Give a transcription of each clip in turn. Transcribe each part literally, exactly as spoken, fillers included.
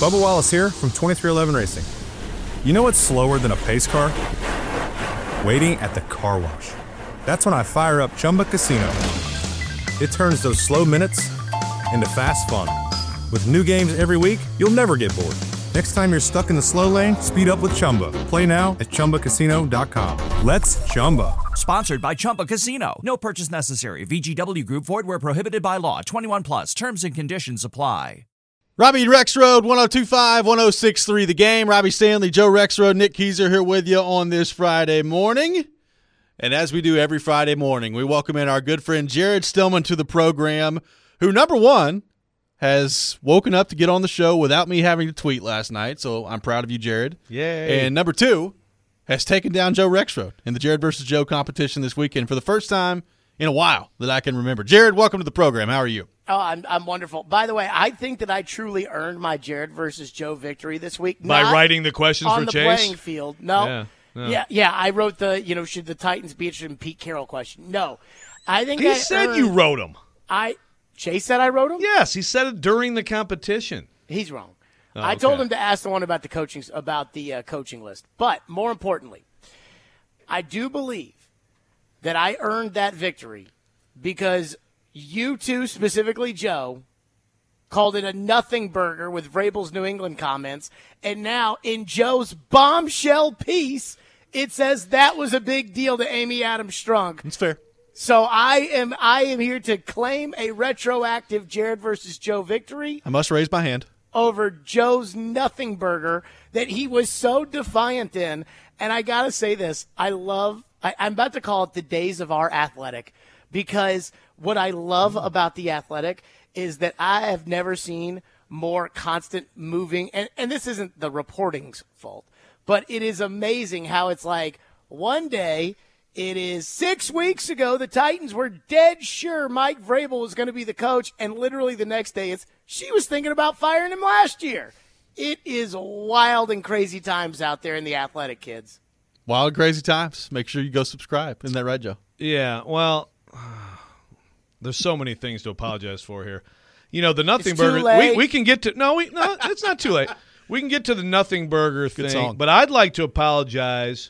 Bubba Wallace here from twenty-three eleven Racing. You know what's slower than a pace car? Waiting at the car wash. That's when I fire up Chumba Casino. It turns those slow minutes into fast fun. With new games every week, you'll never get bored. Next time you're stuck in the slow lane, speed up with Chumba. Play now at Chumba Casino dot com. Let's Chumba. Sponsored by Chumba Casino. No purchase necessary. V G W Group. Void where prohibited by law. twenty-one plus. Terms and conditions apply. Robbie Rexroad, one oh two point five, one oh six point three The Game. Robbie Stanley, Joe Rexroad, Nick Keyser here with you on this Friday morning. And as we do every Friday morning, we welcome in our good friend Jared Stillman to the program, who, number one, has woken up to get on the show without me having to tweet last night. So I'm proud of you, Jared. Yay. And number two, has taken down Joe Rexroad in the Jared versus Joe competition this weekend for the first time in a while that I can remember. Jared, welcome to the program. How are you? Oh, I'm I'm wonderful. By the way, I think that I truly earned my Jared versus Joe victory this week. By Not writing the questions on for the Chase? playing field. No. Yeah, no. yeah, yeah. I wrote the, you know, should the Titans be interested in Pete Carroll question? No. I think He I said earned, you wrote them. I Chase said I wrote him? Yes, he said it during the competition. He's wrong. Oh, I told okay. him to ask the one about the coaching about the uh, coaching list. But more importantly, I do believe that I earned that victory because you two, specifically Joe, called it a nothing burger with Vrabel's New England comments, and now in Joe's bombshell piece, it says that was a big deal to Amy Adams Strunk. That's fair. So I am I am here to claim a retroactive Jared versus Joe victory I must raise my hand. over Joe's nothing burger that he was so defiant in. And I got to say this, I love, I, I'm about to call it the days of our Athletic, because what I love about the Athletic is that I have never seen more constant moving, and, and this isn't the reporting's fault, but it is amazing how it's like one day it is six weeks ago the Titans were dead sure Mike Vrabel was going to be the coach, and literally the next day it's she was thinking about firing him last year. It is wild and crazy times out there in the Athletic, kids. Wild and crazy times. Make sure you go subscribe. Isn't that right, Joe? Yeah, well, there's so many things to apologize for here. You know, the nothing It's too burger. late. We we can get to no, we no, it's not too late. We can get to the nothing burger Good thing, song. but I'd like to apologize.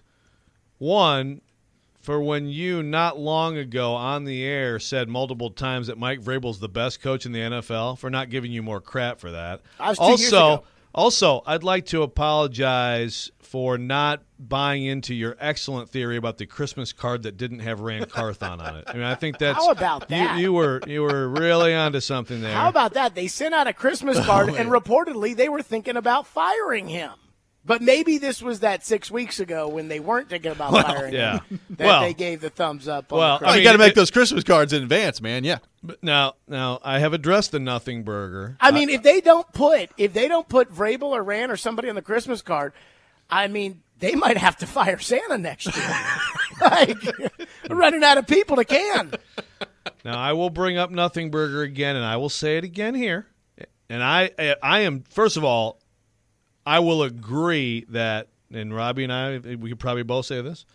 One, for when you not long ago on the air said multiple times that Mike Vrabel's the best coach in the N F L, for not giving you more crap for that. I was two years also, ago. also, I'd like to apologize for not buying into your excellent theory about the Christmas card that didn't have Rand Carthon on it. I mean, I think that's How about that? You, you were you were really onto something there. How about that? They sent out a Christmas card, and reportedly they were thinking about firing him. But maybe this was that six weeks ago when they weren't thinking about firing yeah. him that Well- they gave the thumbs up on Well, the Oh, I you mean, got to make it- those Christmas cards in advance, man. Yeah. But now, now I have addressed the nothing burger. I mean, if they don't put if they don't put Vrabel or Rand or somebody on the Christmas card, I mean, they might have to fire Santa next year. Like, we're running out of people to can. Now I will bring up nothing burger again, and I will say it again here. And I, I am first of all, I will agree that, and Robbie and I, we could probably both say this.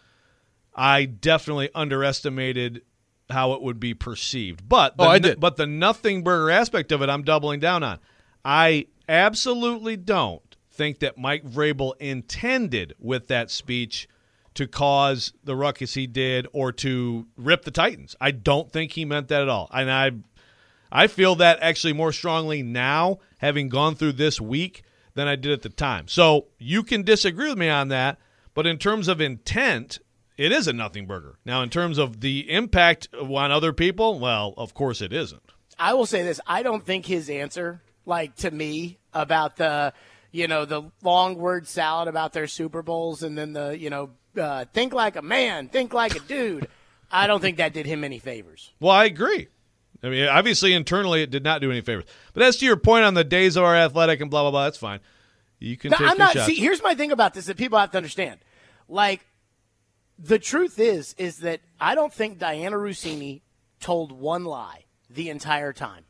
I definitely underestimated how it would be perceived, but the, Oh, I did. But the nothing burger aspect of it, I'm doubling down on. I absolutely don't think that Mike Vrabel intended with that speech to cause the ruckus he did or to rip the Titans. I don't think he meant that at all. And I I feel that actually more strongly now, having gone through this week, than I did at the time. So you can disagree with me on that, but in terms of intent, it is a nothing burger. Now, in terms of the impact on other people, well, of course it isn't. I will say this: I don't think his answer, like to me, about the you know the long word salad about their Super Bowls, and then the you know uh, think like a man, think like a dude. I don't think that did him any favors. Well, I agree. I mean, obviously, internally, it did not do any favors. But as to your point on the days of our Athletic and blah, blah, blah, that's fine. You can No, take I'm your not. shots. See, here's my thing about this that people have to understand. Like, the truth is, is that I don't think Diana Rossini told one lie the entire time.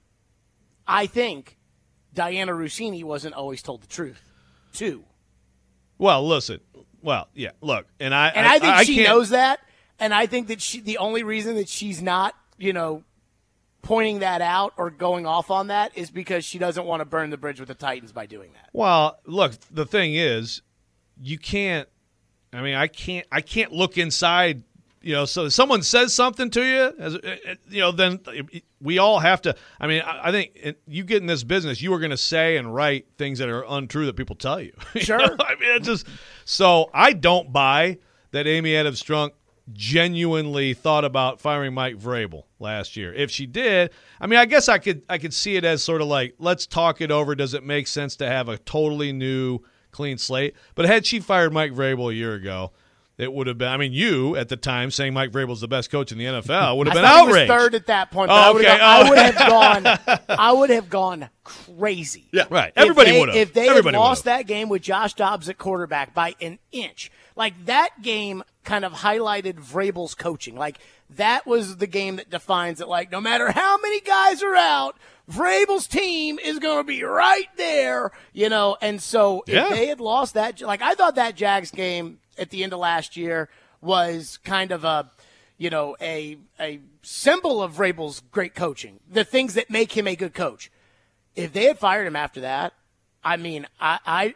I think Diana Rossini wasn't always told the truth, too. Well, listen. Well, yeah, look. And I, And I, think I she can't, knows that. And I think that she, the only reason that she's not, you know, pointing that out or going off on that is because she doesn't want to burn the bridge with the Titans by doing that. Well, look, the thing is, you can't. I mean, I can't. I can't look inside. You know, so if someone says something to you, as you know, then we all have to. I mean, I think you get in this business, you are going to say and write things that are untrue that people tell you. Sure. You know? I mean, it's just so I don't buy that Amy Adams Strunk genuinely thought about firing Mike Vrabel last year. If she did, I mean, I guess I could I could see it as sort of like, let's talk it over. Does it make sense to have a totally new, clean slate? But had she fired Mike Vrabel a year ago, it would have been, I mean, you at the time saying Mike Vrabel's the best coach in the N F L would have been I outraged. He was third at that point. But Oh, I would okay. have, I Oh. would have gone. I would have gone crazy. Yeah, right. Everybody If would they, have. if they Everybody had lost would have. that game with Josh Dobbs at quarterback by an inch, like that game kind of highlighted Vrabel's coaching. Like that was the game that defines it. Like no matter how many guys are out, Vrabel's team is going to be right there. You know, and so if Yeah. they had lost that, like I thought that Jags game at the end of last year was kind of a, you know, a a symbol of Vrabel's great coaching, the things that make him a good coach. If they had fired him after that, I mean, I I,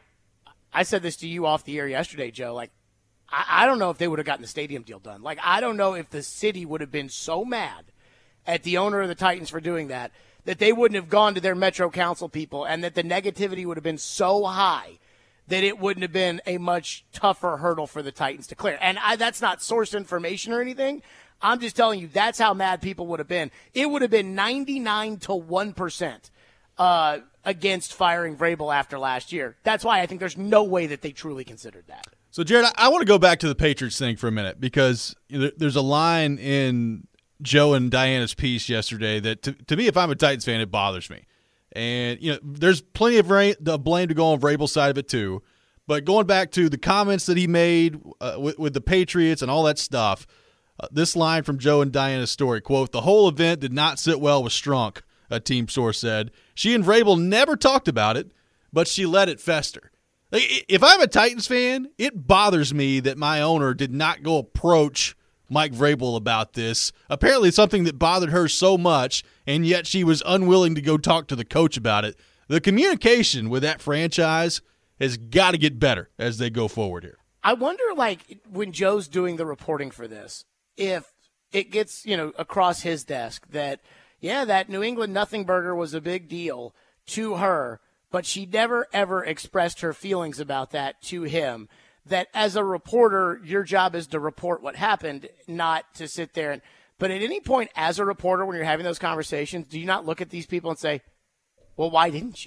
I said this to you off the air yesterday, Joe. Like, I, I don't know if they would have gotten the stadium deal done. Like, I don't know if the city would have been so mad at the owner of the Titans for doing that that they wouldn't have gone to their Metro Council people, and that the negativity would have been so high that it wouldn't have been a much tougher hurdle for the Titans to clear. And I, that's not sourced information or anything. I'm just telling you that's how mad people would have been. It would have been ninety-nine to one percent uh, against firing Vrabel after last year. That's why I think there's no way that they truly considered that. So, Jared, I, I want to go back to the Patriots thing for a minute because you know, there's a line in Joe and Diana's piece yesterday that, to, to me, if I'm a Titans fan, it bothers me. And, you know, there's plenty of ra- the blame to go on Vrabel's side of it, too. But going back to the comments that he made uh, with, with the Patriots and all that stuff, uh, this line from Joe and Diana's story, quote, "The whole event did not sit well with Strunk," a team source said. "She and Vrabel never talked about it, but she let it fester." Like, if I'm a Titans fan, it bothers me that my owner did not go approach Mike Vrabel about this. Apparently it's something that bothered her so much, and yet she was unwilling to go talk to the coach about it. The communication with that franchise has got to get better as they go forward here. I wonder, like, when Joe's doing the reporting for this, if it gets, you know, across his desk that, yeah, that New England nothing burger was a big deal to her, but she never, ever expressed her feelings about that to him. That as a reporter, your job is to report what happened, not to sit there. And But at any point as a reporter, when you're having those conversations, do you not look at these people and say, well, why didn't you?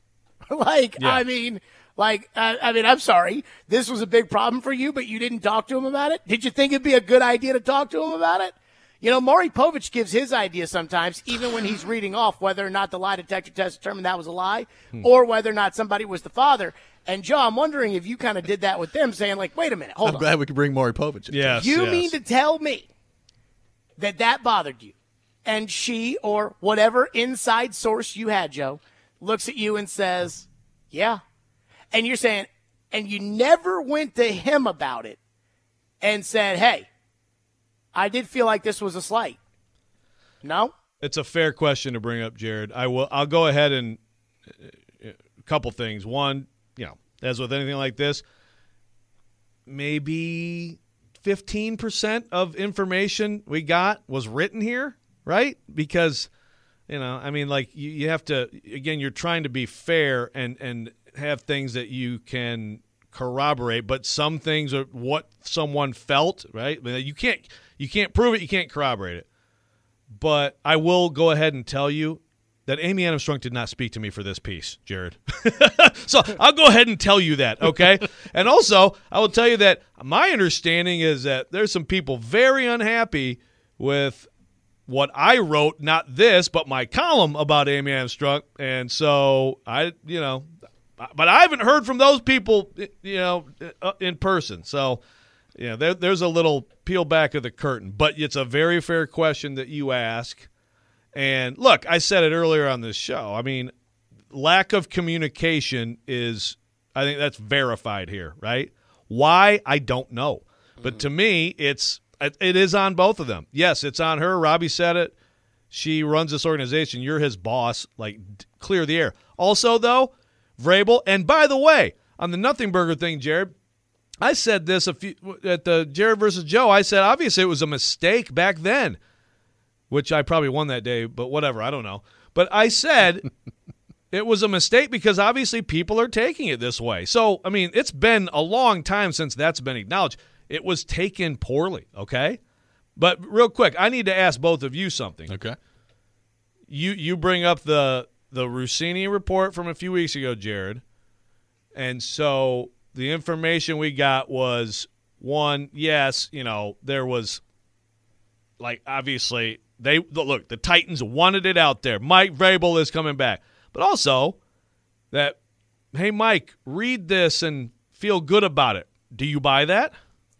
like, Yeah. I mean, like, uh, I mean, I'm sorry. This was a big problem for you, but you didn't talk to him about it? Did you think it'd be a good idea to talk to him about it? You know, Maury Povich gives his idea sometimes, even when he's reading off whether or not the lie detector test determined that was a lie Hmm. or whether or not somebody was the father. And, Joe, I'm wondering if you kind of did that with them, saying, like, wait a minute, hold I'm on. glad we could bring Maury Povich in. Yes, You yes. mean to tell me that that bothered you? And she, or whatever inside source you had, Joe, looks at you and says, yeah. And you're saying, and you never went to him about it and said, hey, I did feel like this was a slight. No? It's a fair question to bring up, Jared. I will. I'll go ahead and uh, a couple things. One, you know, as with anything like this, maybe fifteen percent of information we got was written here, right? Because, you know, I mean, like you, you have to. Again, you're trying to be fair and and have things that you can corroborate, but some things are what someone felt, right? You can't you can't prove it, you can't corroborate it. But I will go ahead and tell you that Amy Adams Strunk did not speak to me for this piece, Jared. So I'll go ahead and tell you that, okay? And also, I will tell you that my understanding is that there's some people very unhappy with what I wrote, not this, but my column about Amy Adams Strunk. And so I, you know, but I haven't heard from those people, you know, in person. So, you know, there, there's a little peel back of the curtain. But it's a very fair question that you ask. And, look, I said it earlier on this show. I mean, lack of communication is, I think that's verified here, right? Why? I don't know. But to me, it's it is on both of them. Yes, it's on her. Robbie said it. She runs this organization. You're his boss. Like, d- clear the air. Also, though, Vrabel, and by the way, on the Nothing Burger thing, Jared, I said this a few at the Jared versus Joe. I said, obviously, it was a mistake back then, which I probably won that day, but whatever. I don't know. But I said it was a mistake because obviously people are taking it this way. So, I mean, it's been a long time since that's been acknowledged. It was taken poorly, okay? But real quick, I need to ask both of you something. Okay. You you bring up the the Rossini report from a few weeks ago, Jared. And so the information we got was, one, yes, you know, there was, like, obviously, they look, the Titans wanted it out there. Mike Vrabel is coming back. But also that, hey, Mike, read this and feel good about it. Do you buy that?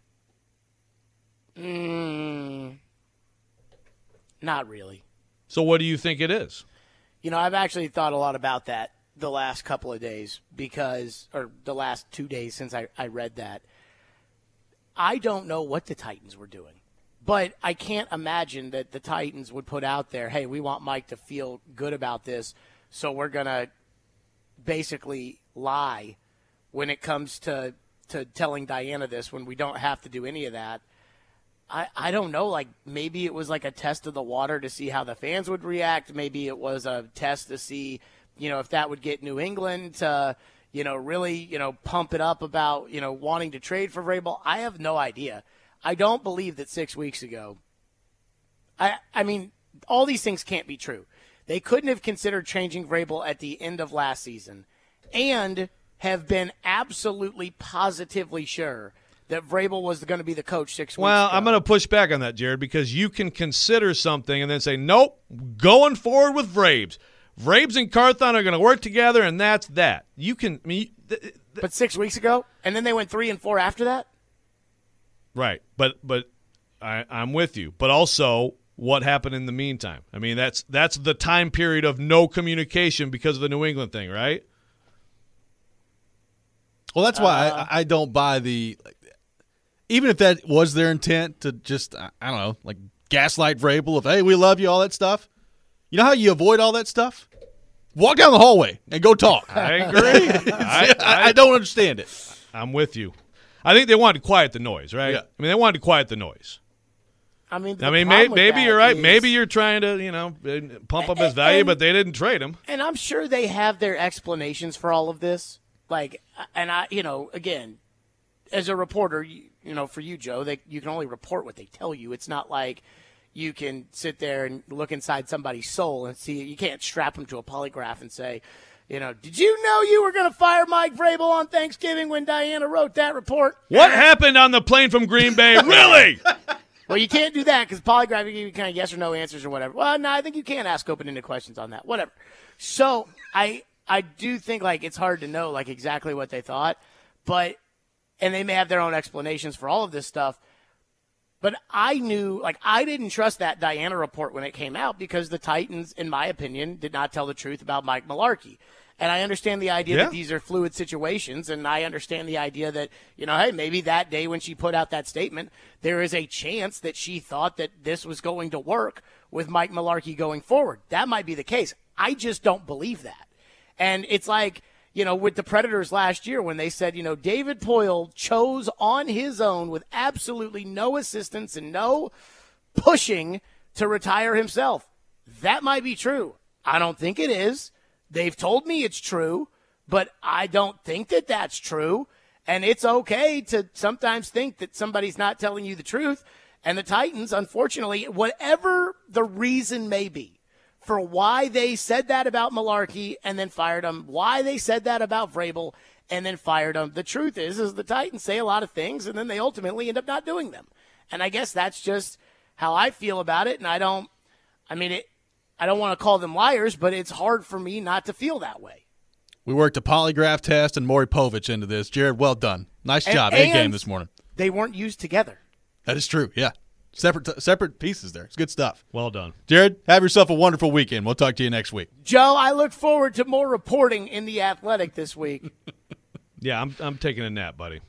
Mm, not really. So what do you think it is? You know, I've actually thought a lot about that the last couple of days because, or the last two days since I, I read that. I don't know what the Titans were doing, but I can't imagine that the Titans would put out there, hey, we want Mike to feel good about this, so we're going to basically lie when it comes to, to telling Diana this when we don't have to do any of that. I, I don't know, like maybe it was like a test of the water to see how the fans would react. Maybe it was a test to see, you know, if that would get New England to, you know, really, you know, pump it up about, you know, wanting to trade for Vrabel. I have no idea. I don't believe that six weeks ago. I I mean, all these things can't be true. They couldn't have considered changing Vrabel at the end of last season and have been absolutely positively sure that Vrabel was going to be the coach six weeks well, ago. I'm going to push back on that, Jared, because you can consider something and then say, nope, going forward with Vrabes. Vrabes and Carthon are going to work together, and that's that. You can, I mean, th- th- But six weeks ago, and then they went three and four after that? right, but but I, I'm with you. But also, what happened in the meantime? I mean, that's that's the time period of no communication because of the New England thing, right? Well, that's why Uh, I, I don't buy the – even if that was their intent to just, I don't know, like gaslight Vrabel of, hey, we love you, all that stuff. You know how you avoid all that stuff? Walk down the hallway and go talk. I agree. I, I, I don't understand it. I'm with you. I think they wanted to quiet the noise, right? Yeah. I mean, they wanted to quiet the noise. I mean, the I mean, problem may, with maybe that you're right. is- Maybe you're trying to, you know, pump up his value, And- but they didn't trade him. And I'm sure they have their explanations for all of this. Like, and I, you know, again, as a reporter, you, you know, for you, Joe, they, you can only report what they tell you. It's not like you can sit there and look inside somebody's soul and see. You can't strap them to a polygraph and say, you know, did you know you were going to fire Mike Vrabel on Thanksgiving when Diana wrote that report? What happened on the plane from Green Bay? Really? Well, you can't do that because polygraph you give you kind of yes or no answers or whatever. Well, no, I think you can ask open-ended questions on that. Whatever. So I I do think like it's hard to know like exactly what they thought, but and they may have their own explanations for all of this stuff. But I knew, like, I didn't trust that Diana report when it came out because the Titans, in my opinion, did not tell the truth about Mike Mularkey. And I understand the idea Yeah. that these are fluid situations, and I understand the idea that, you know, hey, maybe that day when she put out that statement, there is a chance that she thought that this was going to work with Mike Mularkey going forward. That might be the case. I just don't believe that. And it's like, you know, with the Predators last year when they said, you know, David Poile chose on his own with absolutely no assistance and no pushing to retire himself. That might be true. I don't think it is. They've told me it's true, but I don't think that that's true. And it's okay to sometimes think that somebody's not telling you the truth. And the Titans, unfortunately, whatever the reason may be, for why they said that about Mularkey and then fired him, why they said that about Vrabel and then fired him. The truth is, is the Titans say a lot of things and then they ultimately end up not doing them. And I guess that's just how I feel about it. And I don't, I mean, it, I don't want to call them liars, but it's hard for me not to feel that way. We worked a polygraph test and Maury Povich into this. Jared, well done. Nice And- job. A game and this morning. They weren't used together. That is true. Yeah. Separate separate pieces there. It's good stuff. Well done. Jared, have yourself a wonderful weekend. We'll talk to you next week. Joe, I look forward to more reporting in The Athletic this week. Yeah, I'm I'm taking a nap, buddy.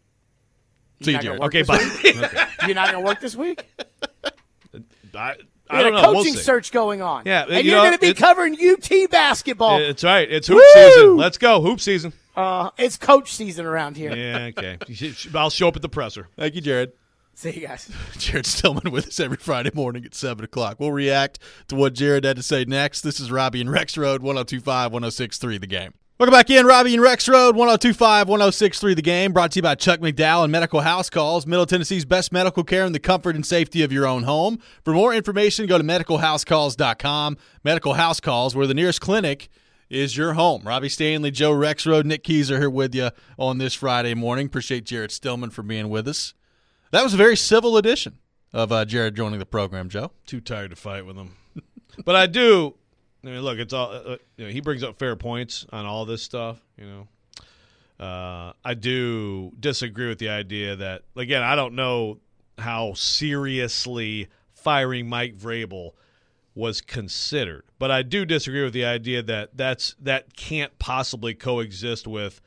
See you, not gonna Jared. work Okay, this bye. week? Okay. You're not going to work this week? I I We don't got a know. We'll coaching see. search going on. Yeah, and you you're know, going to be it- covering U T basketball. It's right. It's hoop Woo! season. Let's go. Hoop season. Uh, it's coach season around here. Yeah, okay. You should- I'll show up at the presser. Thank you, Jared. See you guys. Jared Stillman with us every Friday morning at seven o'clock. We'll react to what Jared had to say next. This is Robbie and Rex Road, one oh two five, one oh six three The Game. Welcome back in, Robbie and Rex Road, one oh two five, one oh six three The Game, brought to you by Chuck McDowell and Medical House Calls, Middle Tennessee's best medical care in the comfort and safety of your own home. For more information, go to medical house calls dot com. Medical House Calls, where the nearest clinic is your home. Robbie Stanley, Joe Rexrode, Nick Keyser here with you on this Friday morning. Appreciate Jared Stillman for being with us. That was a very civil edition of uh, Jared joining the program, Joe. Too tired to fight with him. But I do. I mean, look, it's all. Uh, you know, he brings up fair points on all this stuff. You know, uh, I do disagree with the idea that, again, I don't know how seriously firing Mike Vrabel was considered, but I do disagree with the idea that that's that can't possibly coexist with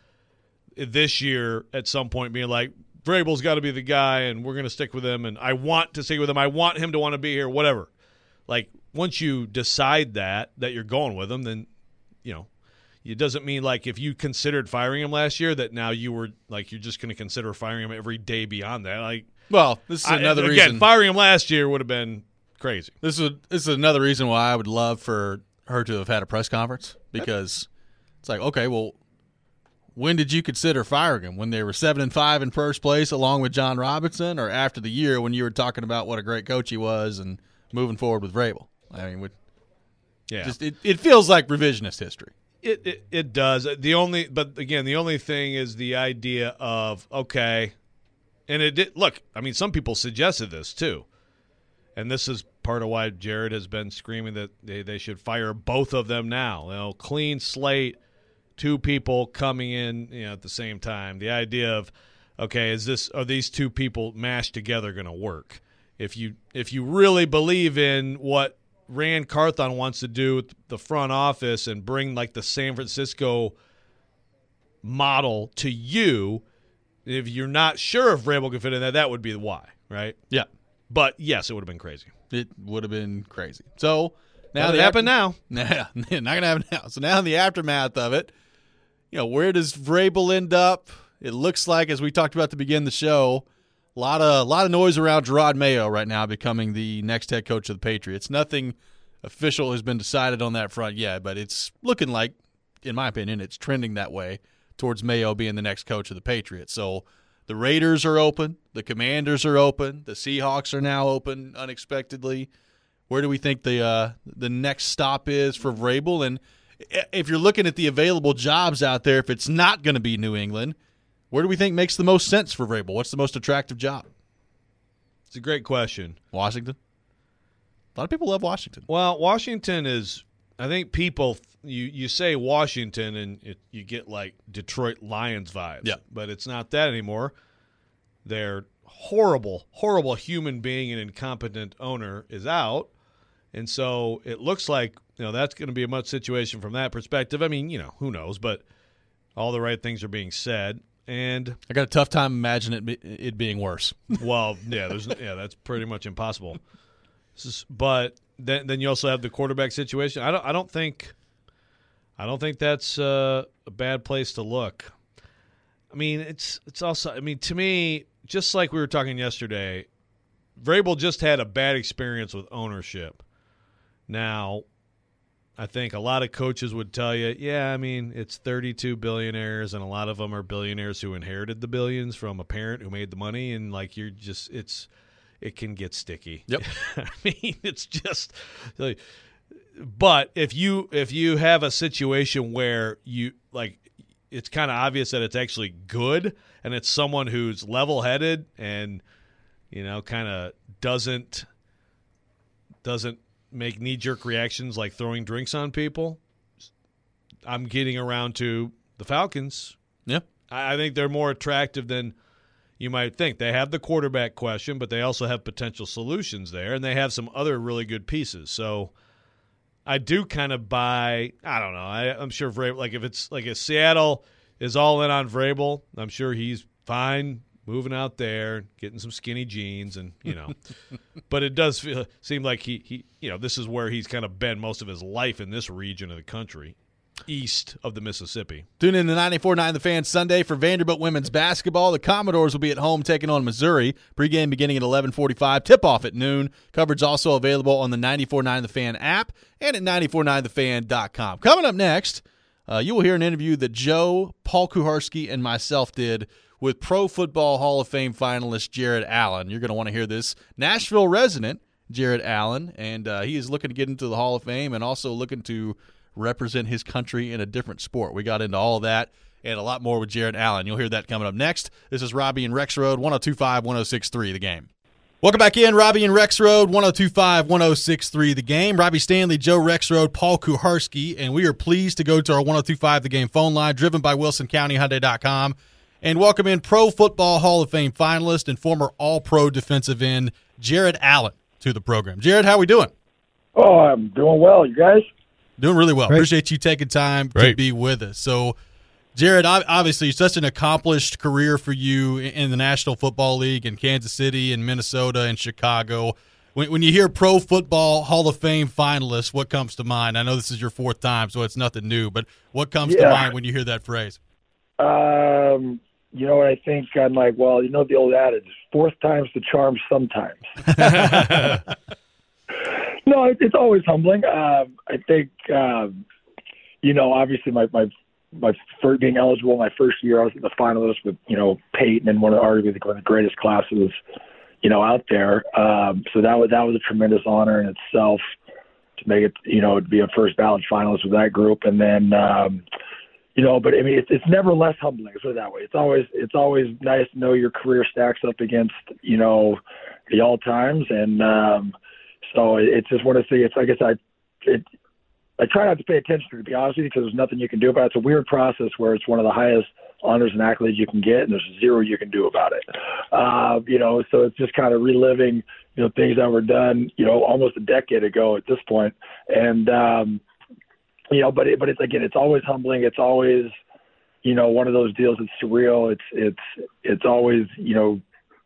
this year at some point being like, Vrabel's got to be the guy, and we're going to stick with him, and I want to stick with him. I want him to want to be here, whatever. Like, once you decide that, that you're going with him, then, you know, it doesn't mean, like, if you considered firing him last year that now you were, like, you're just going to consider firing him every day beyond that. Like, Well, this is I- another again, reason. firing him last year would have been crazy. This is this is another reason why I would love for her to have had a press conference, because it's like, okay, well, when did you consider firing him? When they were seven and five in first place, along with John Robinson, or after the year when you were talking about what a great coach he was and moving forward with Vrabel? I mean, would, Yeah. just it, it feels like revisionist history. It, it it does. The only, but again, the only thing is the idea of, okay, and it did, look, I mean, some people suggested this too, and this is part of why Jared has been screaming that they, they should fire both of them now. You know, clean slate, two people coming in, you know, at the same time. The idea of, okay, is this, are these two people mashed together going to work? If you if you really believe in what Rand Carthon wants to do with the front office and bring like the San Francisco model to you, if you're not sure if Vrabel can fit in that, that would be the why, right? Yeah, But yes, it would have been crazy. it would have been crazy. So now Now the it happened after- now. Nah, not gonna happen now. So now in the aftermath of it, you know, where does Vrabel end up? It looks like, as we talked about to begin the show, a lot of a lot of noise around Gerard Mayo right now becoming the next head coach of the Patriots. Nothing official has been decided on that front yet, but it's looking like, in my opinion, it's trending that way towards Mayo being the next coach of the Patriots. So the Raiders are open, the Commanders are open, the Seahawks are now open unexpectedly. Where do we think the uh, the next stop is for Vrabel? And if you're looking at the available jobs out there, if it's not going to be New England, where do we think makes the most sense for Vrabel? What's the most attractive job? It's a great question. Washington? A lot of people love Washington. Well, Washington is, I think people, you, you say Washington and it, you get like Detroit Lions vibes. Yeah. But it's not that anymore. Their horrible, horrible human being and incompetent owner is out. And so it looks like, you know, that's going to be a much situation from that perspective. I mean, you know, who knows, but all the right things are being said. And, I got a tough time imagining it, be, it being worse. well, yeah, there's yeah, that's pretty much impossible. This is, but then then you also have the quarterback situation. I don't I don't think I don't think that's uh, a bad place to look. I mean, it's it's also I mean, to me, just like we were talking yesterday, Vrabel just had a bad experience with ownership. Now, I think a lot of coaches would tell you, yeah, I mean, it's thirty-two billionaires, and a lot of them are billionaires who inherited the billions from a parent who made the money, and like you're just, it's, it can get sticky. Yep. I mean, it's just, like, but if you if you have a situation where you like, it's kind of obvious that it's actually good, and it's someone who's level-headed and, you know, kind of doesn't doesn't. make knee-jerk reactions like throwing drinks on people, I'm getting around to the Falcons. Yeah. I, I think they're more attractive than you might think. They have the quarterback question, but they also have potential solutions there, and they have some other really good pieces. So I do kind of buy, I don't know, I, I'm sure Vrabel, like if it's like if Seattle is all in on Vrabel, I'm sure he's fine moving out there, getting some skinny jeans, and you know. But it does feel seem like he, he you know this is where he's kind of been most of his life in this region of the country, east of the Mississippi. Tune in to ninety-four point nine The Fan Sunday for Vanderbilt women's basketball. The Commodores will be at home taking on Missouri. Pregame beginning at eleven forty-five. Tip-off at noon. Coverage also available on the ninety-four point nine The Fan app and at ninety-four point nine the fan dot com. Coming up next, uh, you will hear an interview that Joe, Paul Kuharsky, and myself did with Pro Football Hall of Fame finalist Jared Allen. You're going to want to hear this. Nashville resident Jared Allen, and uh, he is looking to get into the Hall of Fame and also looking to represent his country in a different sport. We got into all of that and a lot more with Jared Allen. You'll hear that coming up next. This is Robbie and Rex Road, one oh two point five, one oh six point three The Game. Welcome back in, Robbie and Rex Road, one oh two point five, one oh six point three The Game. Robbie Stanley, Joe Rex Road, Paul Kuharsky, and we are pleased to go to our one oh two point five The Game phone line, driven by Wilson County Hyundai dot com, and welcome in Pro Football Hall of Fame finalist and former All-Pro defensive end Jared Allen to the program. Jared, how we doing? Oh, I'm doing well. You guys? Doing really well. Great. Appreciate you taking time Great. to be with us. So, Jared, obviously, such an accomplished career for you in the National Football League in Kansas City and Minnesota and Chicago. When, when you hear Pro Football Hall of Fame finalists, what comes to mind? I know this is your fourth time, so it's nothing new, but what comes Yeah. to mind when you hear that phrase? Um, you know what I think? I'm like, well, you know the old adage, fourth time's the charm sometimes. No, it, it's always humbling. Um, I think, um, you know, obviously my, my, my first being eligible my first year, I was in the finalist with, you know, Peyton and one of arguably one of the greatest classes, you know, out there. Um, so that was, that was a tremendous honor in itself to make it, you know, to be a first ballot finalist with that group. And then, um, you know, but I mean, it's, it's never less humbling. Let's put it that way. It's always, it's always nice to know your career stacks up against, you know, the all times. And, um, so it, it's just one of the things, it's like I said, it, I try not to pay attention to it, to be honest with you, because there's nothing you can do about it. It's a weird process where it's one of the highest honors and accolades you can get, and there's zero you can do about it. Uh, you know, so it's just kind of reliving, you know, things that were done, you know, almost a decade ago at this point. And, um, you know, but it, but it's, again, it's always humbling. It's always, you know, one of those deals that's surreal. It's, it's, it's always, you know,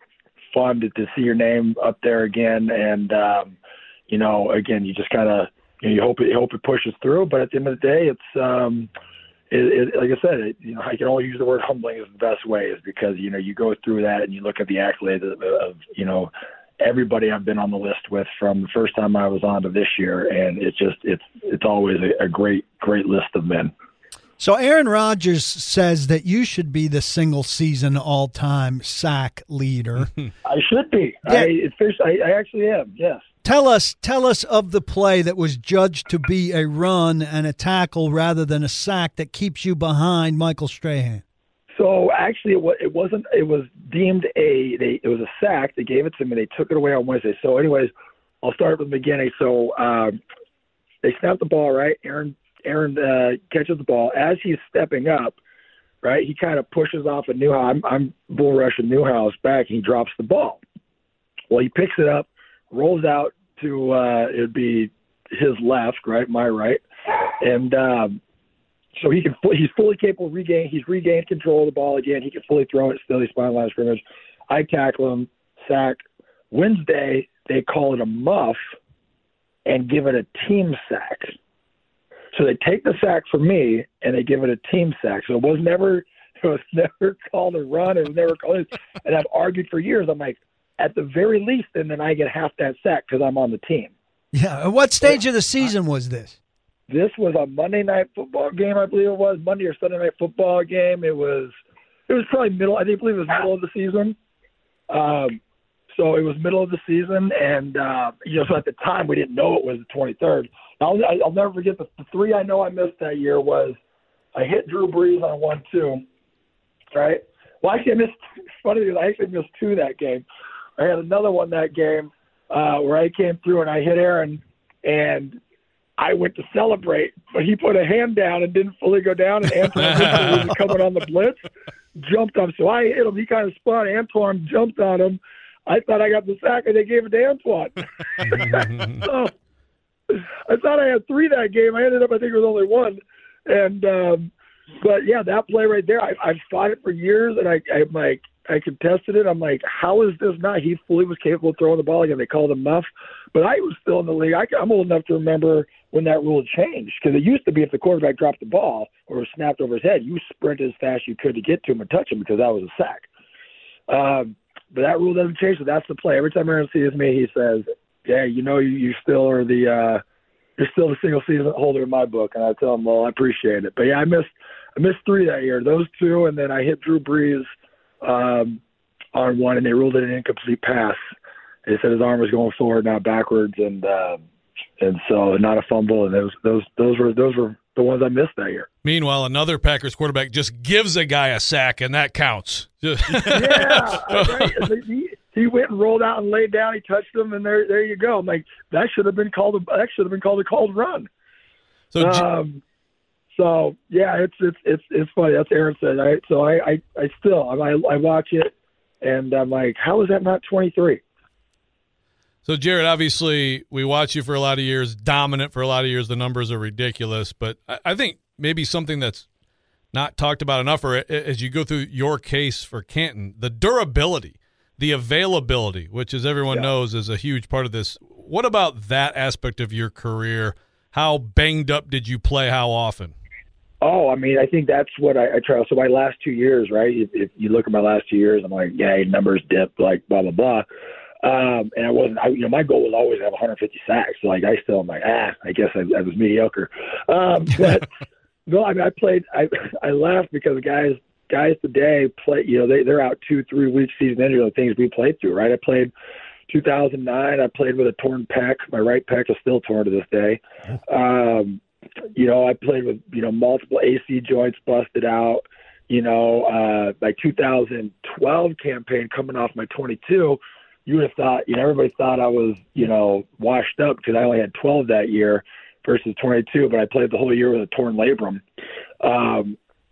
fun to, to see your name up there again. And, um, you know, again, you just kind of, you know, you hope it, you hope it pushes through, but at the end of the day, it's, um, it, it, like I said, it, you know, I can only use the word humbling as the best way, is because, you know, you go through that and you look at the accolades of, of, you know, everybody I've been on the list with from the first time I was on to this year. And it's just, it's, it's always a, a great, great list of men. So Aaron Rodgers says that you should be the single season all-time sack leader. I should be. Yeah. I, it's first, I, I actually am. Yes. Tell us, tell us of the play that was judged to be a run and a tackle rather than a sack that keeps you behind Michael Strahan. So actually, it, was, it wasn't. It was deemed a. They, it was a sack. They gave it to me. They took it away on Wednesday. So, anyways, I'll start from the beginning. So um, they snapped the ball. Right, Aaron. Aaron uh, catches the ball as he's stepping up. Right, he kind of pushes off of Newhouse. I'm, I'm bull rushing Newhouse back, and he drops the ball. Well, he picks it up, rolls out to uh, it'd be his left, right, my right, and. Um, So he can, he's fully capable of regain. He's regained control of the ball again. He can fully throw it. Still, he's behind the line of scrimmage. I tackle him, sack. Wednesday, they call it a muff and give it a team sack. So they take the sack from me and they give it a team sack. So it was never, it was never called a run. It was never called. And I've argued for years. I'm like, at the very least, and then I get half that sack because I'm on the team. Yeah. At what stage of the season was this? This was a Monday night football game, I believe it was, Monday or Sunday night football game. It was, it was probably middle. I think, I believe it was middle of the season. Um, so it was middle of the season, and uh, you know, so at the time we didn't know it was the twenty-third. I'll, I'll never forget the, the three I know I missed that year was I hit Drew Brees on one two, right? Well, actually, I missed. Funny because I actually missed two that game. I had another one that game uh, where I came through and I hit Aaron and. I went to celebrate, but he put a hand down and didn't fully go down, and Antoine was coming on the blitz, jumped on him. So I hit him. He kind of spun. Antoine jumped on him. I thought I got the sack, and they gave it to Antoine. So I thought I had three that game. I ended up, I think it was only one. And um, but, yeah, that play right there, I, I've fought it for years, and I, I'm like, I contested it. I'm like, how is this not? He fully was capable of throwing the ball again. They called him muff, but I was still in the league. I, I'm old enough to remember when that rule changed, because it used to be if the quarterback dropped the ball or was snapped over his head, you sprint as fast as you could to get to him and touch him because that was a sack. Um, but that rule doesn't change, so that's the play. Every time Aaron sees me, he says, yeah, you know, you, you still are the uh, you're still the single season holder in my book. And I tell him, well, I appreciate it. But, yeah, I missed I missed three that year, those two, and then I hit Drew Brees um, on one, and they ruled it an incomplete pass. They said his arm was going forward, not backwards, and uh, and so not a fumble. And those those those were those were the ones I missed that year. Meanwhile, another Packers quarterback just gives a guy a sack, and that counts. Yeah, right. He, he went and rolled out and laid down. He touched him, and there there you go. I'm like, that should have been called a that should have been called a called run. So. Um, So yeah, it's it's it's it's funny. That's Aaron said. Right? So I, I, I still I I watch it, and I'm like, how is that not twenty-three? So Jared, obviously we watch you for a lot of years, dominant for a lot of years. The numbers are ridiculous, but I, I think maybe something that's not talked about enough, or as you go through your case for Canton, the durability, the availability, which as everyone yeah. knows is a huge part of this. What about that aspect of your career? How banged up did you play? How often? Oh, I mean, I think that's what I, I try. So my last two years, right? If, if you look at my last two years, I'm like, yeah, numbers dipped, like blah blah blah. Um, and I wasn't, I, you know, my goal was always to have one hundred fifty sacks. So like, I still am like, ah, I guess I, I was mediocre. Um, but no, I mean, I played. I I laughed because guys guys today play. You know, they they're out two three weeks season injury. The things we played through, right? I played two thousand nine. I played with a torn pec. My right pec is still torn to this day. Um, You know, I played with, you know, multiple A C joints busted out. You know, uh, my two thousand twelve campaign coming off my twenty-two, you would have thought, you know, everybody thought I was, you know, washed up because I only had twelve that year versus twenty-two, but I played the whole year with a torn labrum. Um,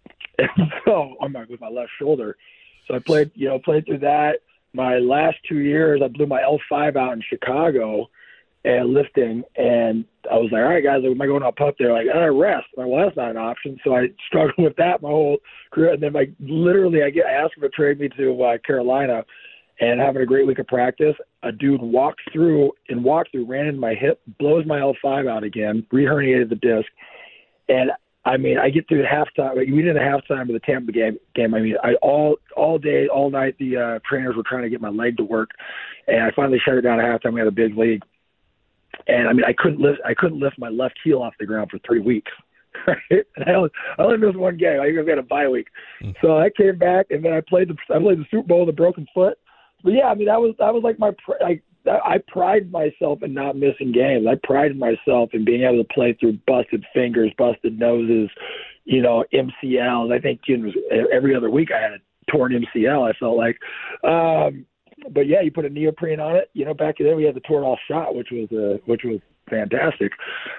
and so I'm like with my left shoulder. So I played, you know, played through that. My last two years, I blew my L five out in Chicago and lifting, and I was like, all right, guys, am I going up up there? Like, I rest. I'm like, well, that's not an option. So I struggled with that my whole career. And then, like, literally, I get I asked him to trade me to uh, Carolina, and having a great week of practice, a dude walked through and walked through, ran into my hip, blows my L five out again, re-herniated the disc. And, I mean, I get through the halftime. Like, we did a halftime of the Tampa game. game. I mean, I all all day, all night, the uh, trainers were trying to get my leg to work. And I finally shut it down at halftime. We had a big league. And I mean, I couldn't lift. I couldn't lift my left heel off the ground for three weeks. Right? And I only, I only missed one game. I even had a bye week. Mm. So I came back, and then I played the. I played the Super Bowl with a broken foot. But yeah, I mean, that was that was like my. I I pride myself in not missing games. I prided myself in being able to play through busted fingers, busted noses, you know, M C Ls. I think you know, every other week I had a torn M C L. I felt like. Um, But yeah, you put a neoprene on it. You know, back then we had the torn off shot, which was uh, which was fantastic.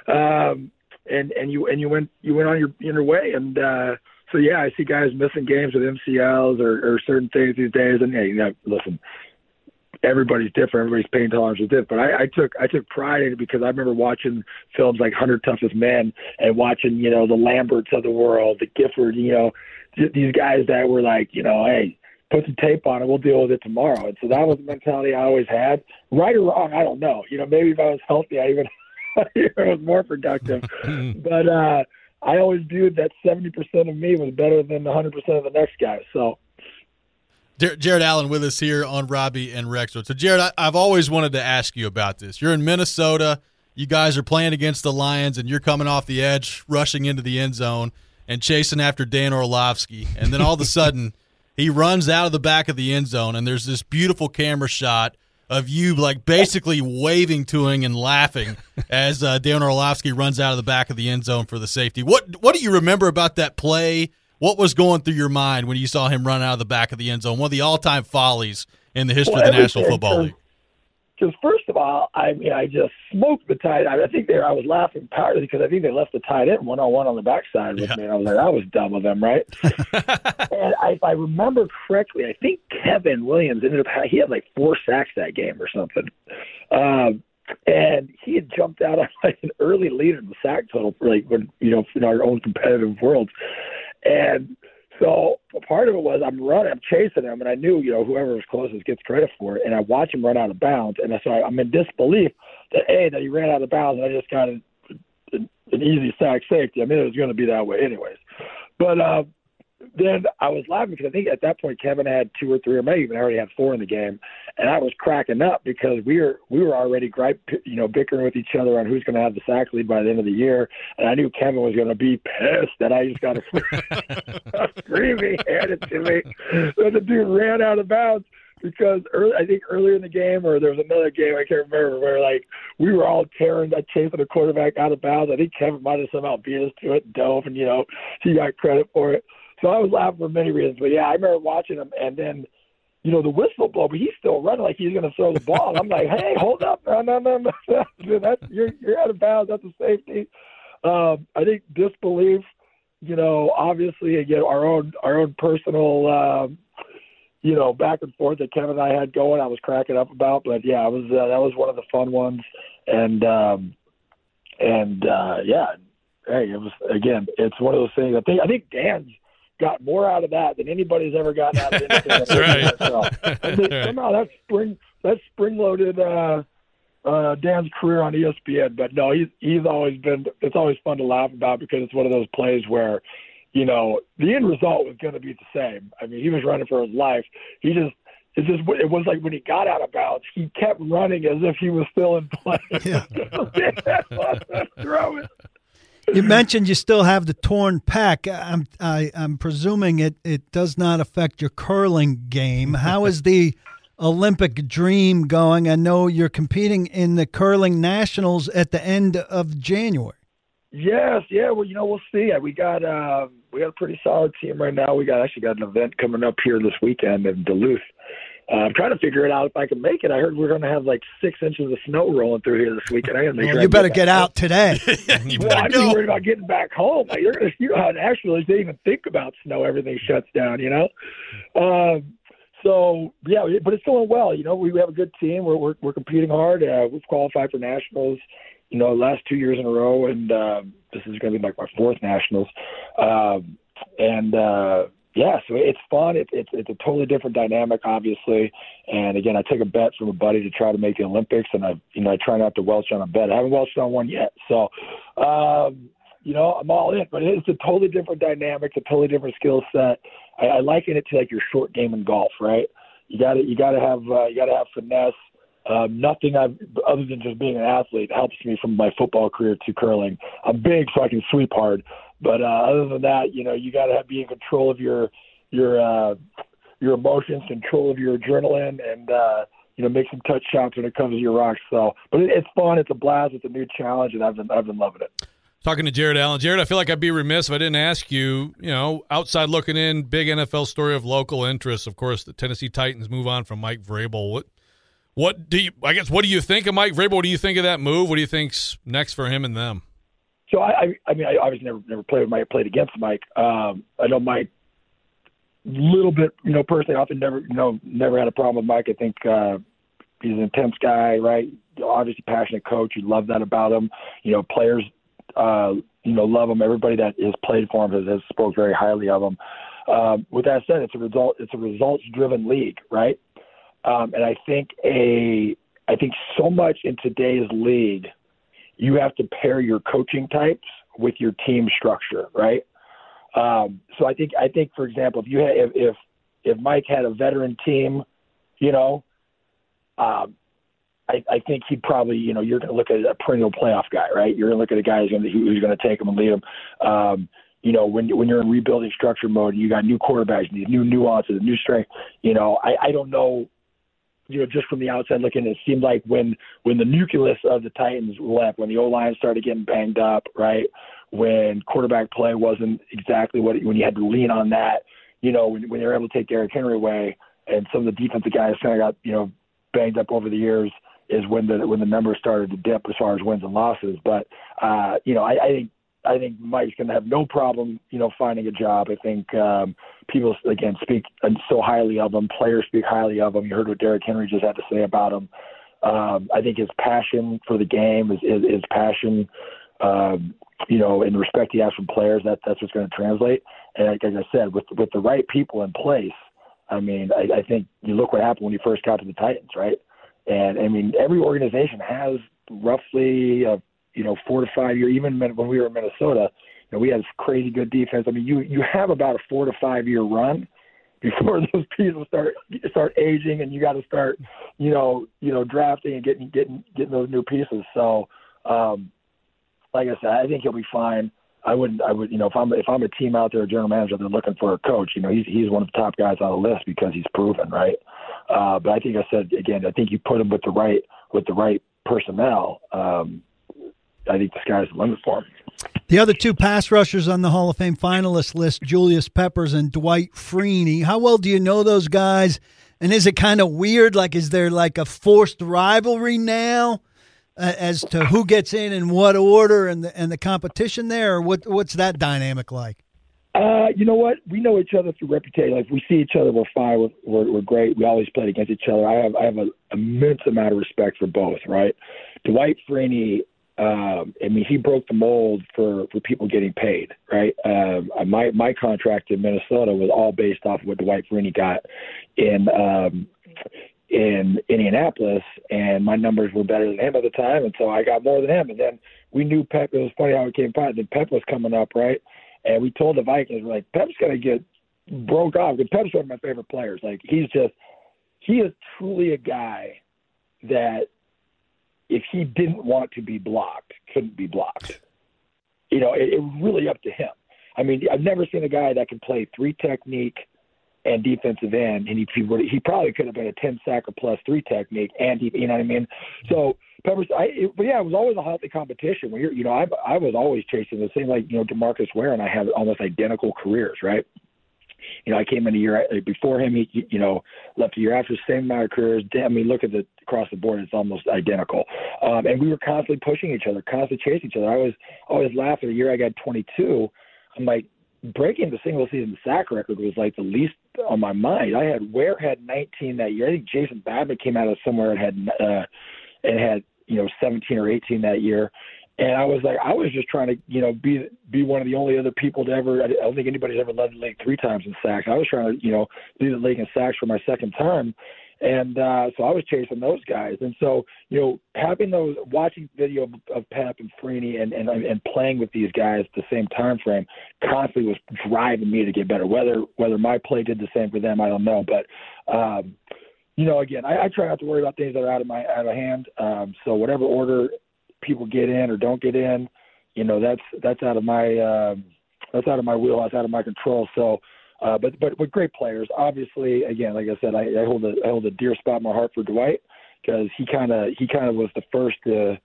Um, and and you and you went you went on your your way. And uh, so yeah, I see guys missing games with M C Ls or, or certain things these days. And yeah, you know, listen, everybody's different. Everybody's pain tolerance is different. But I, I took I took pride in it because I remember watching films like one hundred Toughest Men and watching, you know, the Lamberts of the world, the Gifford, you know, th- these guys that were like, you know, hey, put some tape on it, we'll deal with it tomorrow. And so that was the mentality I always had. Right or wrong, I don't know. You know, maybe if I was healthy, I even I was more productive. But uh, I always viewed that seventy percent of me was better than one hundred percent of the next guy. So. Jared Allen with us here on Robbie and Rex. So, Jared, I, I've always wanted to ask you about this. You're in Minnesota. You guys are playing against the Lions, and you're coming off the edge, rushing into the end zone, and chasing after Dan Orlovsky. And then all of a sudden – he runs out of the back of the end zone, and there's this beautiful camera shot of you, like, basically waving to him and laughing as uh, Dan Orlovsky runs out of the back of the end zone for the safety. What What do you remember about that play? What was going through your mind when you saw him run out of the back of the end zone? One of the all-time follies in the history well, of the National Football League. Because first of all, I mean, I just smoked the tight. I think they. I was laughing partly because I think they left the tight end one on one on the backside with yeah. me. And I was like, that was dumb of them, right? And I, if I remember correctly, I think Kevin Williams ended up. He had like four sacks that game or something, um, and he had jumped out on like an early lead in the sack total for like when you know in our own competitive world, and So part of it was I'm running, I'm chasing him, and I knew, you know, whoever was closest gets credit for it. And I watch him run out of bounds, and so I'm in disbelief that A, that he ran out of bounds, and I just got an, an, an easy sack safety. I mean, it was going to be that way anyways. But uh, then I was laughing because I think at that point Kevin had two or three, or maybe even already had four in the game, and I was cracking up because we were we were already gripe, you know, bickering with each other on who's going to have the sack lead by the end of the year, and I knew Kevin was going to be pissed that I just got a screaming handed to me that the dude ran out of bounds. Because early, I think earlier in the game, or there was another game, I can't remember, where like we were all tearing, chasing a quarterback out of bounds. I think Kevin might have somehow beat us to it and dove, and, you know, he got credit for it. So I was laughing for many reasons. But, yeah, I remember watching him, and then, you know, the whistle blow, but he's still running like he's going to throw the ball. I'm like, hey, hold up. No, no, no, no. That's, you're, you're out of bounds. That's a safety. Um, I think disbelief, you know, obviously, again, our own, our own personal um, – you know, back and forth that Kevin and I had going, I was cracking up about. But yeah, it was uh, that was one of the fun ones, and um, and uh, yeah, hey, it was again, it's one of those things. I think I think Dan's got more out of that than anybody's ever gotten out of anything. That's right. So, I mean, right. Somehow that spring that spring loaded uh, uh, Dan's career on E S P N. But no, he's he's always been. It's always fun to laugh about because it's one of those plays where, you know, the end result was going to be the same. I mean, he was running for his life. He just, it just, it was like when he got out of bounds, he kept running as if he was still in play. Yeah. Throw it. You mentioned you still have the torn pec. I'm, I, I'm presuming it, it does not affect your curling game. How is the Olympic dream going? I know you're competing in the curling nationals at the end of January. Yes, yeah. Well, you know, we'll see. We got uh, we got a pretty solid team right now. We got actually got an event coming up here this weekend in Duluth. Uh, I'm trying to figure it out if I can make it. I heard we're going to have like six inches of snow rolling through here this weekend. I got to make Well, sure you I better get, get out today. you well, better I'm go. just worried about getting back home. Like, you're gonna, you know how Nashville is. They even think about snow. Everything shuts down. You know. Um, so yeah, but it's going well. You know, we have a good team. We're we're, we're competing hard. Uh, we've qualified for nationals, you know, the last two years in a row, and um, this is going to be like my fourth nationals. Um, and uh, yeah, so it's fun. It, it's it's a totally different dynamic, obviously. And again, I took a bet from a buddy to try to make the Olympics, and I, you know, I try not to welch on a bet. I haven't welched on one yet, so um, you know, I'm all in. But it's a totally different dynamic, a totally different skill set. I, I liken it to like your short game in golf, right? You got to you got to have uh, you got to have finesse. Um, nothing I've, other than just being an athlete helps me from my football career to curling. I'm big, so I can sweep hard. But uh, other than that, you know, you got to be in control of your your uh, your emotions, control of your adrenaline, and uh, you know, make some touch shots when it comes to your rocks. So, but it, it's fun. It's a blast. It's a new challenge, and I've been I've been loving it. Talking to Jared Allen. Jared, I feel like I'd be remiss if I didn't ask you, you know, outside looking in, big N F L story of local interest. Of course, the Tennessee Titans move on from Mike Vrabel. What What do you? I guess. What do you think of Mike Vrabel? What do you think of that move? What do you think's next for him and them? So I, I, I mean, I obviously never, never played with Mike. Played against Mike. Um, I know Mike a little bit. You know, personally, I often never, you know, never had a problem with Mike. I think uh, he's an intense guy, right? Obviously, passionate coach. You love that about him. You know, players, uh, you know, love him. Everybody that has played for him has, has spoke very highly of him. Um, with that said, it's a result. It's a results-driven league, right? Um, and I think a, I think so much in today's league, you have to pair your coaching types with your team structure, right? Um, so I think, I think, for example, if you had, if, if, if Mike had a veteran team, you know, um, I, I think he'd probably, you know, you're going to look at a perennial playoff guy, right? You're going to look at a guy who's going to, who's going to take him and lead him. Um, you know, when when you're in rebuilding structure mode, you got new quarterbacks, these new nuances, new strength. You know, I, I don't know. You know, just from the outside looking, it seemed like when when the nucleus of the Titans left, when the O-line started getting banged up, right, when quarterback play wasn't exactly what, when you had to lean on that, you know, when, when they were able to take Derrick Henry away and some of the defensive guys kind of got, you know, banged up over the years is when the when the numbers started to dip as far as wins and losses. But, uh, you know, I, I think I think Mike's going to have no problem, you know, finding a job. I think um, people, again, speak so highly of him. Players speak highly of him. You heard what Derrick Henry just had to say about him. Um, I think his passion for the game, is his, his passion, um, you know, and the respect he has from players, that that's what's going to translate. And like, as I said, with with the right people in place, I mean, I, I think you look what happened when you first got to the Titans, right? And I mean, every organization has roughly, a, you know, four to five year. Even when we were in Minnesota, you know, we had crazy good defense. I mean, you you have about a four to five year run before those pieces start start aging, and you got to start, you know, you know, drafting and getting getting getting those new pieces. So, um, like I said, I think he'll be fine. I wouldn't, I would, you know, if I'm if I'm a team out there, a general manager, they're looking for a coach. You know, he's he's one of the top guys on the list because he's proven, right? Uh, but I think I said again, I think you put him with the right with the right personnel. Um, I think the sky's the limit for him. The other two pass rushers on the Hall of Fame finalist list, Julius Peppers and Dwight Freeney. How well do you know those guys? And is it kind of weird? Like, is there like a forced rivalry now uh, as to who gets in in what order and the, and the competition there? Or what what's that dynamic like? Uh, you know what? We know each other through reputation. Like, if we see each other, we're fine. We're, we're, we're great. We always played against each other. I have I have an immense amount of respect for both, right? Dwight Freeney, Um, I mean, he broke the mold for, for people getting paid, right? Um, my my contract in Minnesota was all based off of what Dwight Freeney got in um, in Indianapolis, and my numbers were better than him at the time, and so I got more than him. And then we knew Pep. It was funny how it came by. Then Pep was coming up, right? And we told the Vikings, we're like, Pep's going to get broke off. Because Pep's one of my favorite players. Like, he's just – he is truly a guy that – if he didn't want to be blocked, couldn't be blocked. You know, it, it was really up to him. I mean, I've never seen a guy that could play three technique and defensive end, and he he, would, he probably could have been a ten sacker plus three technique, and he, you know what I mean. So Peppers, I, it, but yeah, it was always a healthy competition. When you're, you know, I I was always chasing the same, like, you know, DeMarcus Ware and I have almost identical careers, right? You know, I came in a year before him. He, you know, left a year after, same amount of careers. I mean, look at the across the board; it's almost identical. Um, and we were constantly pushing each other, constantly chasing each other. I was always laughing. The year I got twenty-two, I'm like, breaking the single season sack record was like the least on my mind. I had Ware had nineteen that year. I think Jason Babbitt came out of somewhere and had uh, and had you know seventeen or eighteen that year. And I was like, I was just trying to, you know, be be one of the only other people to ever. I don't think anybody's ever led the league three times in sacks. I was trying to, you know, lead the league in sacks for my second term, and uh, so I was chasing those guys. And so, you know, having those, watching video of, of Pep and Freeney and, and and playing with these guys at the same time frame, constantly was driving me to get better. Whether whether my play did the same for them, I don't know, but. Um, you know, again, I, I try not to worry about things that are out of my out of hand. Um, so whatever order people get in or don't get in, you know, that's that's out of my um, that's out of my wheelhouse, out of my control. So, uh, but but with great players, obviously, again, like I said, I, I hold a I hold a dear spot in my heart for Dwight because he kind of he kind of was the first to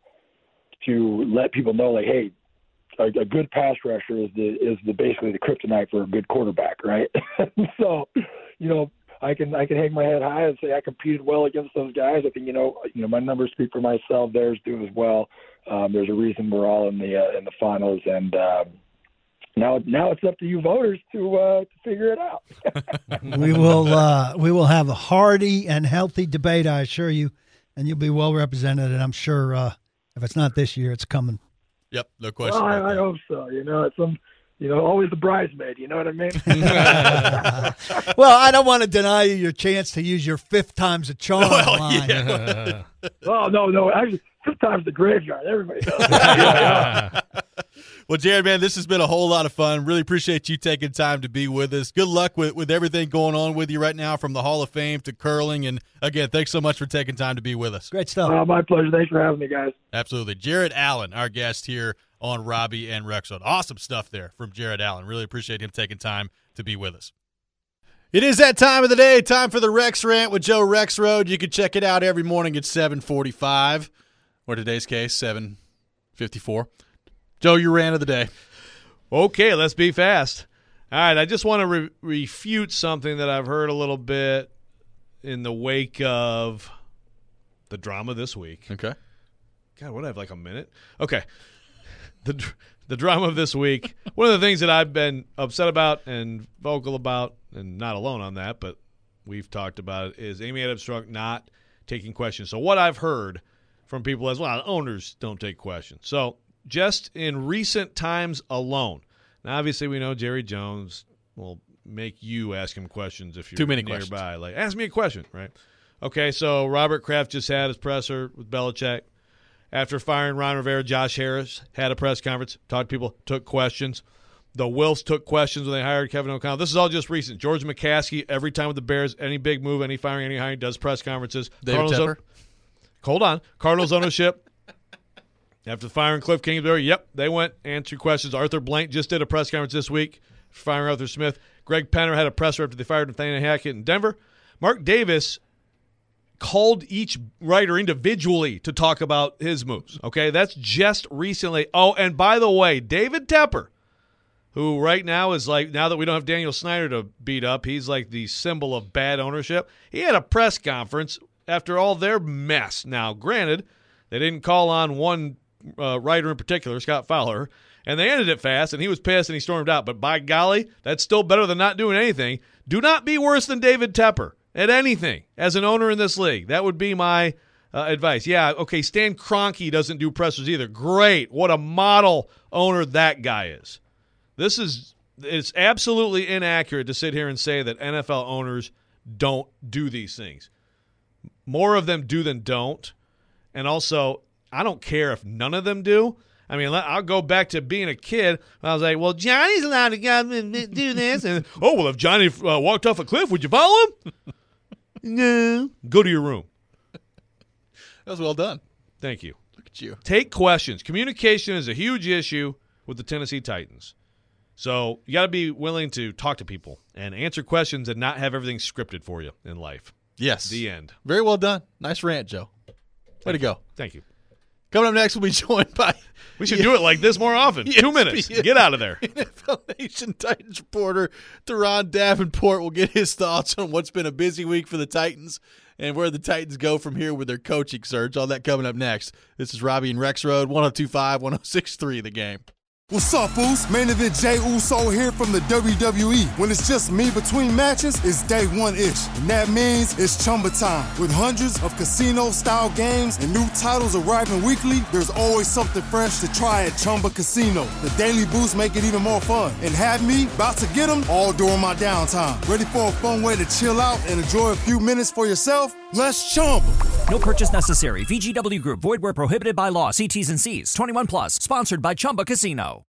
to let people know, like, hey, a, a good pass rusher is the is the basically the kryptonite for a good quarterback, right? So, you know. I can I can hang my head high and say I competed well against those guys. I think you know you know my numbers speak for myself. Theirs do as well. Um, there's a reason we're all in the uh, in the finals, and um, now now it's up to you voters to uh, to figure it out. we will uh, we will have a hearty and healthy debate, I assure you, and you'll be well represented. And I'm sure uh, if it's not this year, it's coming. Yep, no question. Well, I, I hope so. You know, it's some. You know, always the bridesmaid, you know what I mean? Well, I don't want to deny you your chance to use your fifth time's a charm well, line. Yeah. Oh, no, no. Actually, fifth time's the graveyard. Everybody knows that. Well, Jared, man, this has been a whole lot of fun. Really appreciate you taking time to be with us. Good luck with, with everything going on with you right now, from the Hall of Fame to curling. And, again, thanks so much for taking time to be with us. Great stuff. Uh, my pleasure. Thanks for having me, guys. Absolutely. Jared Allen, our guest here on Robbie and Rexroad. Awesome stuff there from Jared Allen. Really appreciate him taking time to be with us. It is that time of the day, time for the Rex Rant with Joe Rexroad. You can check it out every morning at seven forty-five, or today's case, seven fifty-four. Joe, your rant of the day. Okay, let's be fast. All right, I just want to re- refute something that I've heard a little bit in the wake of the drama this week. Okay. God, what do I have, like a minute? Okay. The the drama of this week, one of the things that I've been upset about and vocal about, and not alone on that, but we've talked about it, is Amy Adams Strunk not taking questions. So what I've heard from people as well, owners don't take questions. So just in recent times alone. Now, obviously, we know Jerry Jones will make you ask him questions if you're Too many nearby. questions. Like, ask me a question, right? Okay, so Robert Kraft just had his presser with Belichick. After firing Ron Rivera, Josh Harris had a press conference, talked to people, took questions. The Wilfs took questions when they hired Kevin O'Connell. This is all just recent. George McCaskey, every time with the Bears, any big move, any firing, any hiring, does press conferences. David Tepper? Hold on. Cardinals ownership. After firing Cliff Kingsbury, yep, they went, answered questions. Arthur Blank just did a press conference this week for firing Arthur Smith. Greg Penner had a presser after they fired Nathaniel Hackett in Denver. Mark Davis called each writer individually to talk about his moves. Okay, that's just recently. Oh, and by the way, David Tepper, who right now is like, now that we don't have Daniel Snyder to beat up, he's like the symbol of bad ownership. He had a press conference after all their mess. Now, granted, they didn't call on one uh, writer in particular, Scott Fowler, and they ended it fast, and he was pissed, and he stormed out. But by golly, that's still better than not doing anything. Do not be worse than David Tepper at anything as an owner in this league. That would be my uh, advice. Yeah, okay, Stan Kroenke doesn't do pressers either. Great. What a model owner that guy is. This is it's absolutely inaccurate to sit here and say that N F L owners don't do these things. More of them do than don't. And also, I don't care if none of them do. I mean, I'll go back to being a kid. I was like, well, Johnny's allowed to go and do this. And, oh, well, if Johnny uh, walked off a cliff, would you follow him? No. Go to your room. That was well done. Thank you. Look at you. Take questions. Communication is a huge issue with the Tennessee Titans. So you got to be willing to talk to people and answer questions and not have everything scripted for you in life. Yes. The end. Very well done. Nice rant, Joe. Way to go. Thank you. Coming up next, we'll be joined by We should do it like this more often. Yes, Two minutes. Get out of there. N F L Nation Titans reporter Teron Davenport will get his thoughts on what's been a busy week for the Titans and where the Titans go from here with their coaching search. All that coming up next. This is Robbie and Rex Road, one oh two point five, one oh six point three The Game. What's up, Foos? Main Event Jay Uso here from the W W E. When it's just me between matches, it's day one-ish. And that means it's Chumba time. With hundreds of casino-style games and new titles arriving weekly, there's always something fresh to try at Chumba Casino. The daily boosts make it even more fun. And have me about to get them all during my downtime. Ready for a fun way to chill out and enjoy a few minutes for yourself? Let's Chumba. No purchase necessary. V G W Group. Void where prohibited by law. See T's and C's. twenty-one plus. Sponsored by Chumba Casino.